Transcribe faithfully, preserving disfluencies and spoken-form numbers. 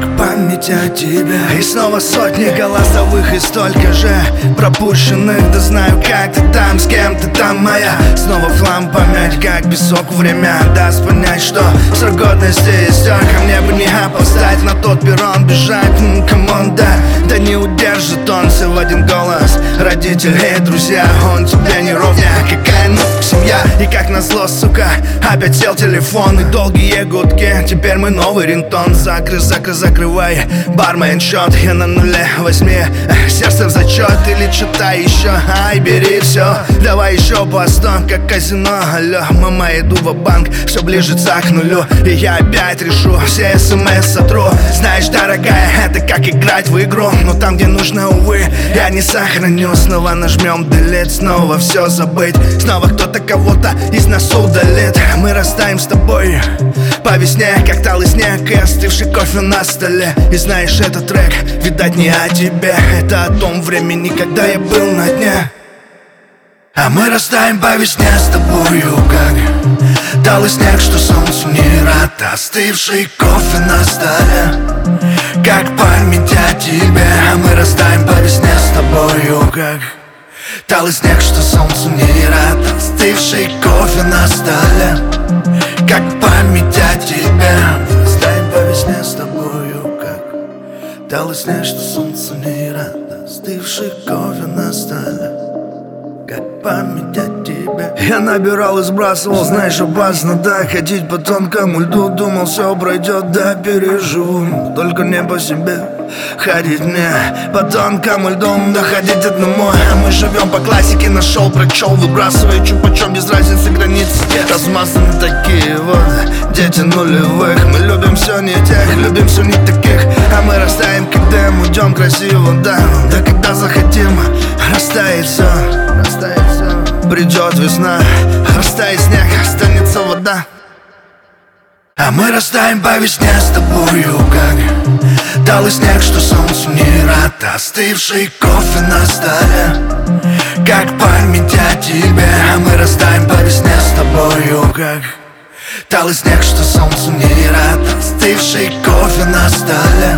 память о тебе. И снова сотни голосовых и столько же пропущенных. Да знаю, как ты там, с кем ты там, моя. Снова в хлам помять, как песок. Время даст понять, что срок годности истек. А мне бы не опоздать на тот перрон, бежать, камон, да. Да не удержит он все в один голос. Родители и друзья, он тебе не ровня. Какая ну семья, и как назло, сука, опять сел телефон и долгие гудки. Теперь мой новый рингтон. Закры, закры, закрывай бармен счет. Я на нуле, возьми сердце в зачет. Или читай еще, ай, бери все. Давай еще по сто, как казино. Алло, мама, иду в банк, все ближется к нулю. И я опять решу, все смс сотру. Знаешь, дорогая, это как играть в игру. Но там, где нужно, увы, я не сохраню. Снова нажмем delete, снова все забыть. Снова кто-то кого-то из нас удалит. Мы растаем с тобой по весне, как талый снег и остывший кофе на столе. И знаешь, этот трек, видать, не о тебе. Это о том времени, когда я был на дне. А мы растаем по весне с тобою, как талый снег, что солнцу не рад. Остывший кофе на столе, как память о тебе. А мы растаем по весне с тобою, как талый снег, что солнцу не рад. Остывший кофе на столе, как память о тебе. Растаем по весне с тобою, как талый снег, что солнцу не рад. Остывший кофе на столе, как память о тебе. Я набирал и сбрасывал, знаешь, опасно, да. Ходить по тонкому льду, думал, все пройдет, да, переживу. Только не по себе ходить мне по тонкому льду, да ходить одному. А мы живем по классике, нашел, прочел, выбрасывай чупа-чоп, без разницы границ. Размазаны такие вот дети нулевых. Мы любим все не тех, любим все не таких. А мы растаем, когда мы идем красиво, да. Да когда захотим, растает все. Придет весна, растает снег, останется вода. А мы растаем по весне с тобою, как талый снег, что солнцу не рад. Остывший кофе на столе, как память о тебе. А мы растаем по весне с тобою, как талый снег, что солнцу не рад. Остывший кофе на столе,